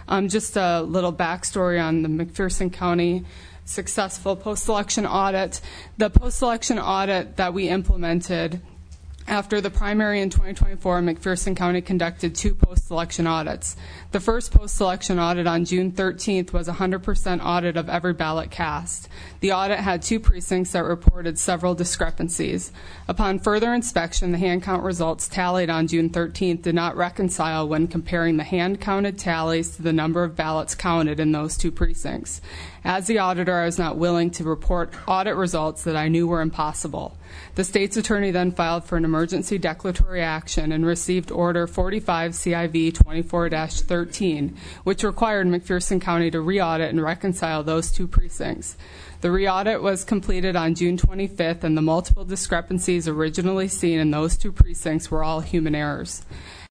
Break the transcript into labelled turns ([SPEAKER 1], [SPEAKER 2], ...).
[SPEAKER 1] Just a little backstory on the McPherson County successful post-election audit. The post-election audit that we implemented after the primary in 2024, McPherson County conducted 2 post-election audits. The first post-election audit on June 13th was a 100% audit of every ballot cast. The audit had 2 precincts that reported several discrepancies. Upon further inspection, the hand count results tallied on June 13th did not reconcile when comparing the hand-counted tallies to the number of ballots counted in those 2 precincts. As the auditor, I was not willing to report audit results that I knew were impossible. The state's attorney then filed for an emergency declaratory action and received Order 45 CIV 24-13, which required McPherson County to re-audit and reconcile those 2 precincts. The re-audit was completed on June 25th, and the multiple discrepancies originally seen in those 2 precincts were all human errors.